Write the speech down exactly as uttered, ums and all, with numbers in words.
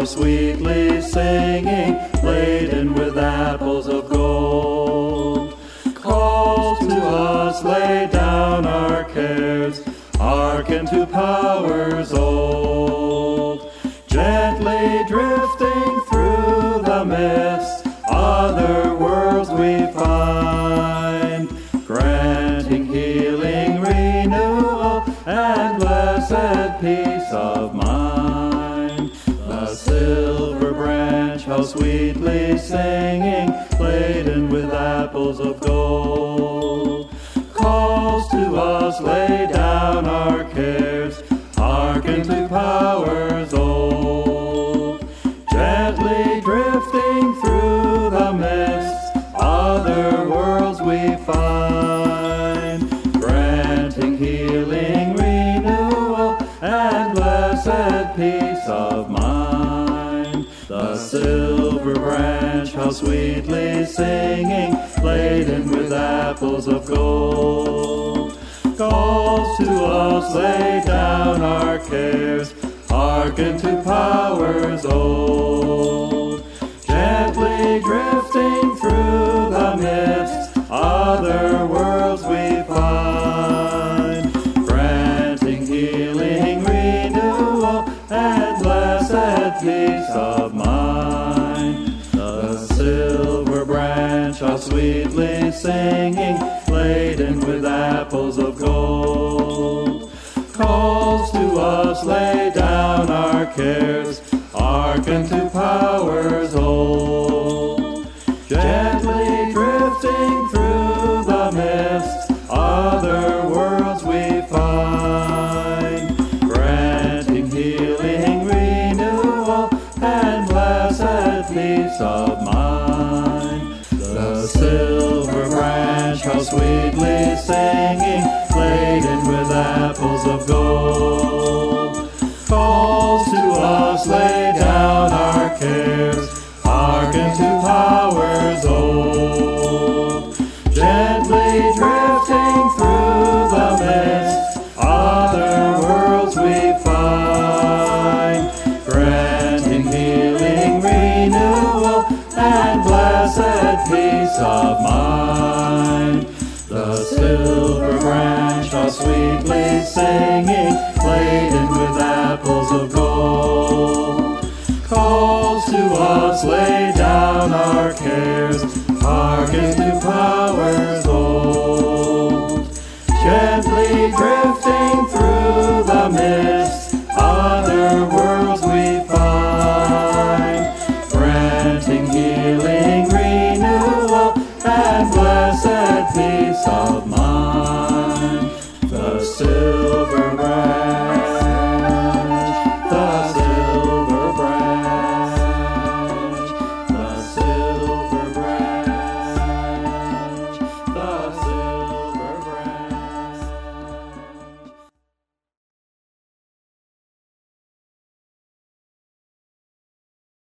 how sweetly singing, laden with apples of gold. Calls to us, lay down our cares, hearken to powers old. Gently drifting through the mist, other worlds we find, granting healing, renewal, and blessed peace of mind. The silver branch, how sweetly singing, laden with apples of gold, calls to us, lay down our cares, hearken to powers old. Gently drifting through the mists, other worlds we find, granting healing, renewal, and blessed peace of mind. The silver branch, how sweetly singing, laden with apples of gold, calls to us, lay down our cares, hearken to powers old. Gently drifting through the mists, other worlds we find, granting healing, renewal, and blessed peace of mind. The silver branch, how sweetly singing, laden with apples of gold, calls to us, lay down our cares, hearken to powers old. Gently drifting through the mists, other worlds we find, granting healing, renewal, and blessed peace of mind. The silver branch, how sweetly singing, laden with apples of gold, calls to us, lay down our cares, hearken to powers old. Gently drifting through the mist, other worlds we find, granting healing, renewal, and blessed peace of mind. The silver branch, how sweetly singing, laden with apples of gold, calls to us, lay down our cares, hearken to powers old. Gently drifting through the mist, other worlds we find, granting healing, renewal, and blessed peace of mind.